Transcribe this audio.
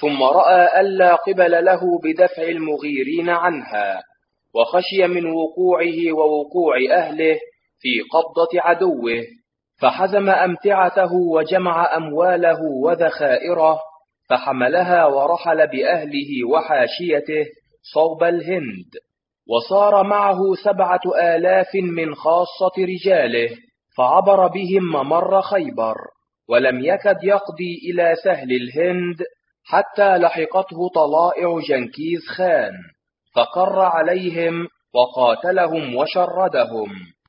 ثم رأى ألا قبل له بدفع المغيرين عنها، وخشي من وقوعه ووقوع أهله في قبضة عدوه، فحزم أمتعته وجمع أمواله وذخائره، فحملها ورحل بأهله وحاشيته صوب الهند، وصار معه 7000 من خاصة رجاله، فعبر بهم ممر خيبر، ولم يكد يقضي إلى سهل الهند حتى لحقته طلائع جنكيز خان، فقر عليهم وقاتلهم وشردهم.